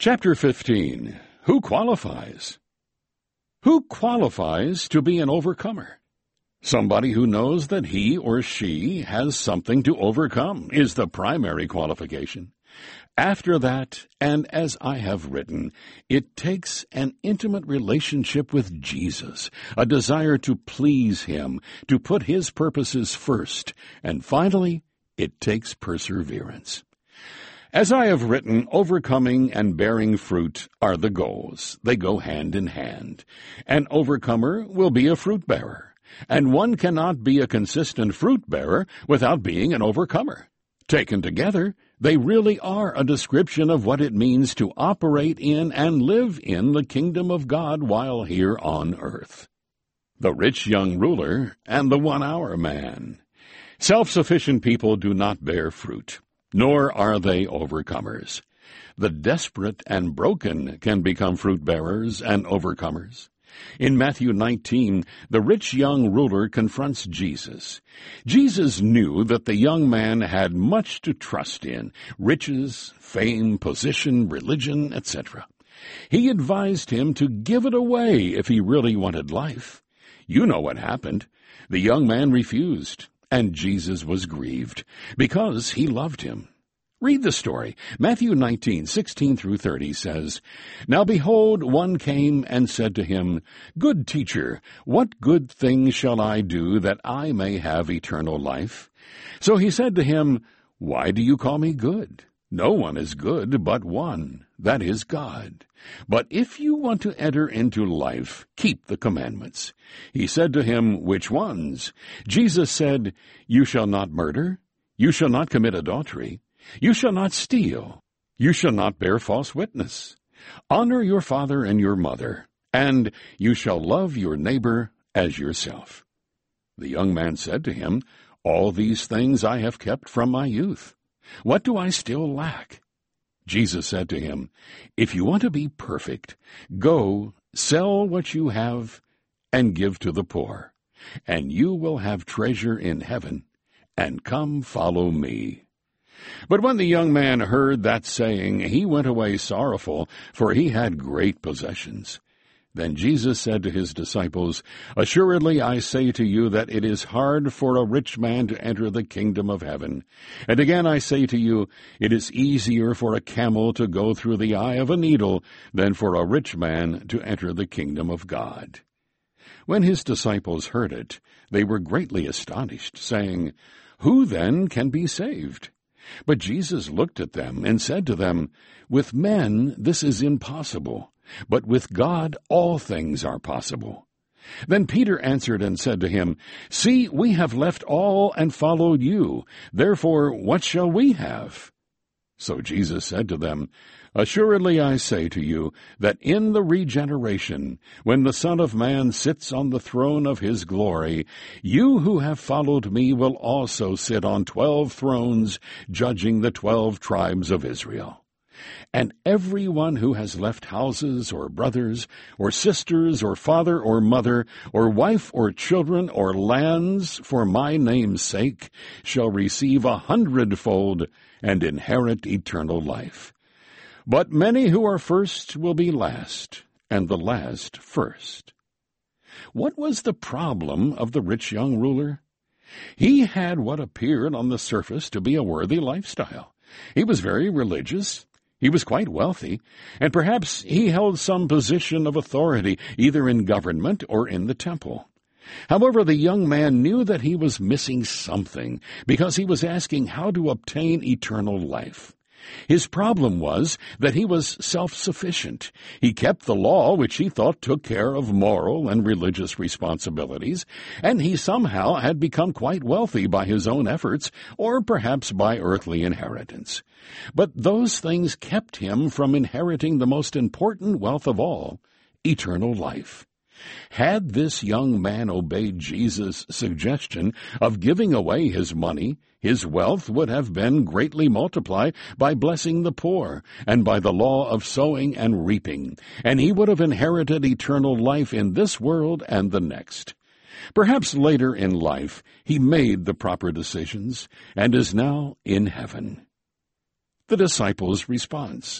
Chapter 15. Who qualifies? Who qualifies to be an overcomer? Somebody who knows that he or she has something to overcome is the primary qualification. After that, and as I have written, it takes an intimate relationship with Jesus, a desire to please Him, to put His purposes first, and finally, it takes perseverance. As I have written, overcoming and bearing fruit are the goals. They go hand in hand. An overcomer will be a fruit bearer, and one cannot be a consistent fruit bearer without being an overcomer. Taken together, they really are a description of what it means to operate in and live in the kingdom of God while here on earth. The rich young ruler and the 1-hour man. Self-sufficient people do not bear fruit, nor are they overcomers. The desperate and broken can become fruit bearers and overcomers. In Matthew 19, the rich young ruler confronts Jesus. Jesus knew that the young man had much to trust in: riches, fame, position, religion, etc. He advised him to give it away if he really wanted life. You know what happened. The young man refused, and Jesus was grieved, because he loved him. Read the story. Matthew 19:16-30 says, "Now behold, one came and said to him, 'Good teacher, what good thing shall I do that I may have eternal life?' So he said to him, 'Why do you call me good? No one is good but one, that is God. But if you want to enter into life, keep the commandments.' He said to him, 'Which ones?' Jesus said, 'You shall not murder. You shall not commit adultery. You shall not steal. You shall not bear false witness. Honor your father and your mother, and you shall love your neighbor as yourself.' The young man said to him, 'All these things I have kept from my youth. What do I still lack?' Jesus said to him, 'If you want to be perfect, go, sell what you have, and give to the poor, and you will have treasure in heaven, and come follow me.' But when the young man heard that saying, he went away sorrowful, for he had great possessions. Then Jesus said to his disciples, 'Assuredly I say to you that it is hard for a rich man to enter the kingdom of heaven. And again I say to you, it is easier for a camel to go through the eye of a needle than for a rich man to enter the kingdom of God.' When his disciples heard it, they were greatly astonished, saying, 'Who then can be saved?' But Jesus looked at them and said to them, 'With men this is impossible, but with God all things are possible.' Then Peter answered and said to him, 'See, we have left all and followed you. Therefore, what shall we have?' So Jesus said to them, 'Assuredly I say to you, that in the regeneration, when the Son of Man sits on the throne of his glory, you who have followed me will also sit on 12 thrones, judging the 12 tribes of Israel. And everyone who has left houses or brothers or sisters or father or mother or wife or children or lands for my name's sake shall receive 100-fold and inherit eternal life. But many who are first will be last, and the last first.'" What was the problem of the rich young ruler? He had what appeared on the surface to be a worthy lifestyle. He was very religious. He was quite wealthy, and perhaps he held some position of authority, either in government or in the temple. However, the young man knew that he was missing something, because he was asking how to obtain eternal life. His problem was that he was self-sufficient. He kept the law, which he thought took care of moral and religious responsibilities, and he somehow had become quite wealthy by his own efforts, or perhaps by earthly inheritance. But those things kept him from inheriting the most important wealth of all, eternal life. Had this young man obeyed Jesus' suggestion of giving away his money, his wealth would have been greatly multiplied by blessing the poor and by the law of sowing and reaping, and he would have inherited eternal life in this world and the next. Perhaps later in life he made the proper decisions and is now in heaven. The disciples' response.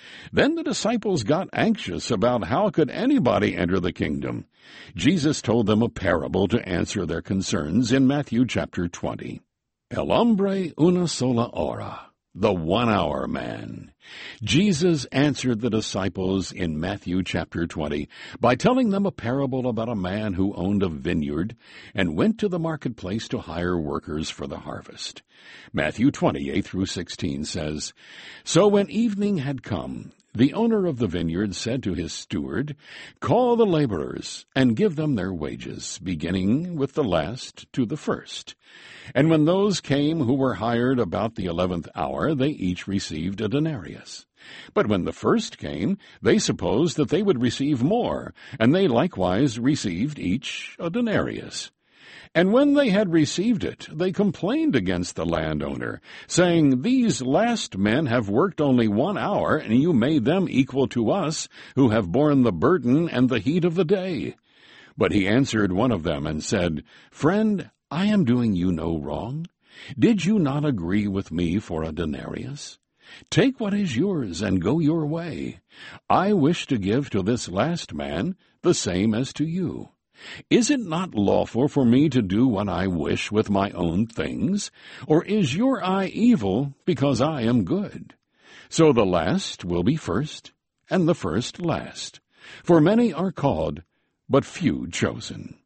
Then the disciples got anxious about how could anybody enter the kingdom. Jesus told them a parable to answer their concerns in Matthew chapter 20. El hombre una sola hora, the 1 hour man. Jesus answered the disciples in Matthew chapter 20 by telling them a parable about a man who owned a vineyard and went to the marketplace to hire workers for the harvest. Matthew 20, 8-16 says, So when evening had come, the owner of the vineyard said to his steward, Call the laborers, and give them their wages, beginning with the last to the first. And when those came who were hired about the 11th hour, they each received a denarius. But when the first came, they supposed that they would receive more, and they likewise received each a denarius. And when they had received it, they complained against the landowner, saying, These last men have worked only 1 hour, and you made them equal to us, who have borne the burden and the heat of the day. But he answered one of them and said, Friend, I am doing you no wrong. Did you not agree with me for a denarius? Take what is yours and go your way. I wish to give to this last man the same as to you. Is it not lawful for me to do what I wish with my own things? Or is your eye evil because I am good? So the last will be first, and the first last. For many are called, but few chosen.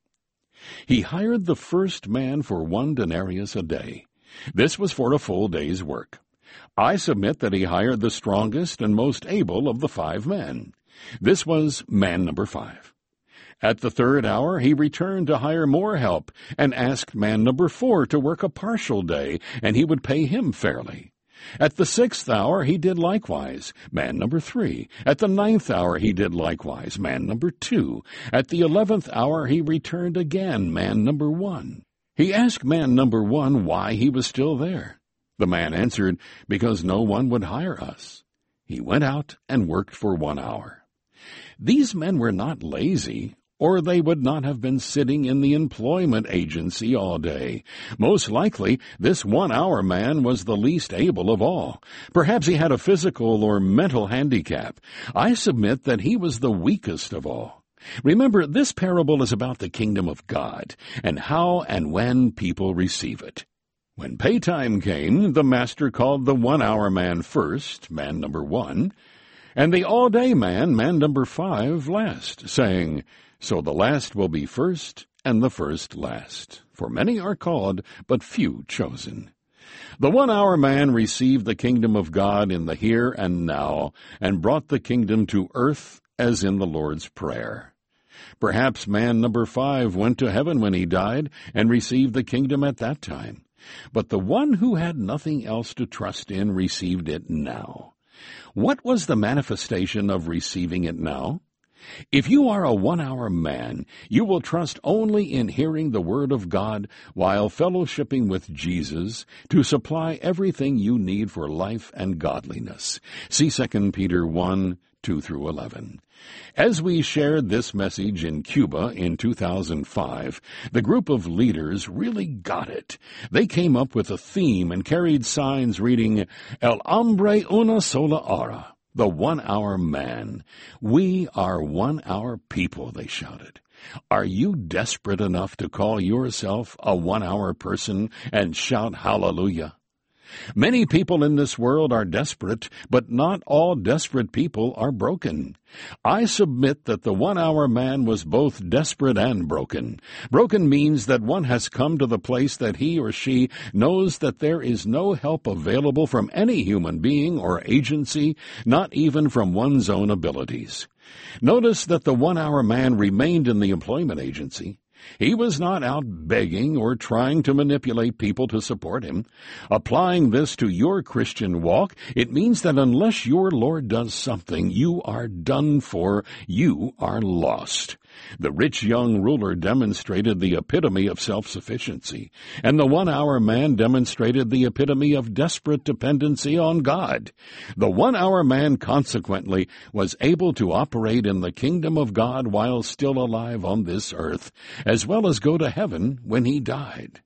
He hired the first man for 1 denarius a day. This was for a full day's work. I submit that he hired the strongest and most able of the 5 men. This was man number 5. At the 3rd hour he returned to hire more help, and asked man number 4 to work a partial day, and he would pay him fairly. At the 6th hour he did likewise, man number 3. At the 9th hour he did likewise, man number 2. At the 11th hour he returned again, man number 1. He asked man number 1 why he was still there. The man answered, Because no one would hire us. He went out and worked for 1 hour. These men were not lazy, or they would not have been sitting in the employment agency all day. Most likely, this 1 hour man was the least able of all. Perhaps he had a physical or mental handicap. I submit that he was the weakest of all. Remember, this parable is about the kingdom of God, and how and when people receive it. When paytime came, the master called the 1 hour man first, man number 1, and the all-day man, man number 5, last, saying, So the last will be first, and the first last. For many are called, but few chosen. The 1 hour man received the kingdom of God in the here and now, and brought the kingdom to earth as in the Lord's Prayer. Perhaps man number 5 went to heaven when he died, and received the kingdom at that time. But the one who had nothing else to trust in received it now. What was the manifestation of receiving it now? If you are a 1 hour man, you will trust only in hearing the word of God while fellowshipping with Jesus to supply everything you need for life and godliness. See 2 Peter 1, 2-11. As we shared this message in Cuba in 2005, the group of leaders really got it. They came up with a theme and carried signs reading, El hombre una sola hora, the 1 hour man. We are 1 hour people, they shouted. Are you desperate enough to call yourself a 1 hour person and shout hallelujah? Many people in this world are desperate, but not all desperate people are broken. I submit that the 1 hour man was both desperate and broken. Broken means that one has come to the place that he or she knows that there is no help available from any human being or agency, not even from one's own abilities. Notice that the 1 hour man remained in the employment agency. He was not out begging or trying to manipulate people to support him. Applying this to your Christian walk, it means that unless your Lord does something, you are done for, you are lost. The rich young ruler demonstrated the epitome of self-sufficiency, and the 1 hour man demonstrated the epitome of desperate dependency on God. The 1 hour man, consequently, was able to operate in the kingdom of God while still alive on this earth, as well as go to heaven when he died.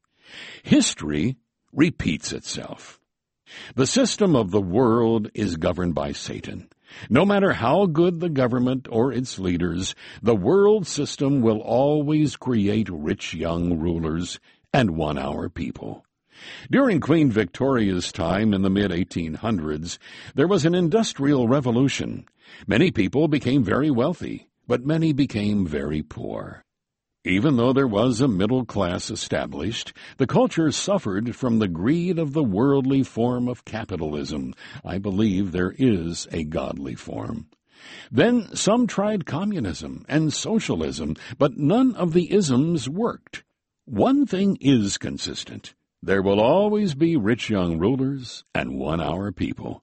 History repeats itself. The system of the world is governed by Satan. No matter how good the government or its leaders, the world system will always create rich young rulers and one-hour people. During Queen Victoria's time in the mid-1800s, there was an industrial revolution. Many people became very wealthy, but many became very poor. Even though there was a middle class established, the culture suffered from the greed of the worldly form of capitalism. I believe there is a godly form. Then some tried communism and socialism, but none of the isms worked. One thing is consistent. There will always be rich young rulers and one-hour people.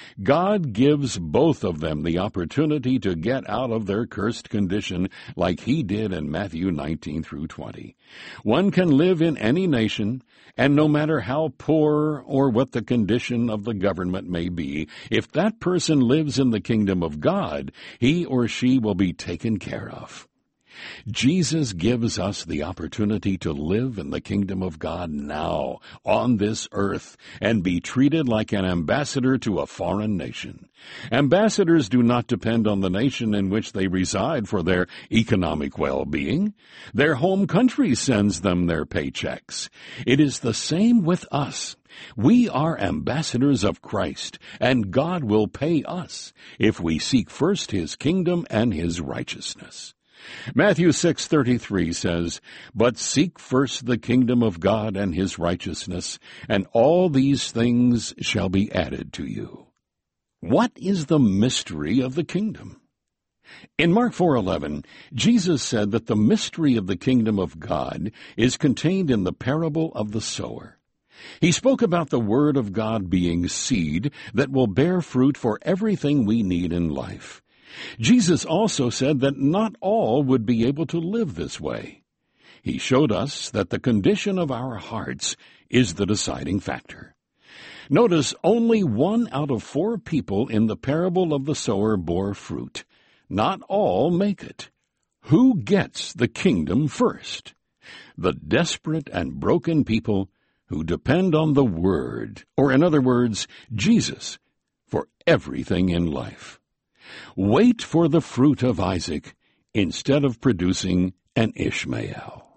God gives both of them the opportunity to get out of their cursed condition like he did in Matthew 19 through 20. One can live in any nation, and no matter how poor or what the condition of the government may be, if that person lives in the kingdom of God, he or she will be taken care of. Jesus gives us the opportunity to live in the kingdom of God now, on this earth, and be treated like an ambassador to a foreign nation. Ambassadors do not depend on the nation in which they reside for their economic well-being. Their home country sends them their paychecks. It is the same with us. We are ambassadors of Christ, and God will pay us if we seek first his kingdom and his righteousness. Matthew 6:33 says, "But seek first the kingdom of God and his righteousness, and all these things shall be added to you." What is the mystery of the kingdom? In Mark 4:11, Jesus said that the mystery of the kingdom of God is contained in the parable of the sower. He spoke about the word of God being seed that will bear fruit for everything we need in life. Jesus also said that not all would be able to live this way. He showed us that the condition of our hearts is the deciding factor. Notice only 1 out of 4 people in the parable of the sower bore fruit. Not all make it. Who gets the kingdom first? The desperate and broken people who depend on the Word, or in other words, Jesus, for everything in life. Wait for the fruit of Isaac instead of producing an Ishmael.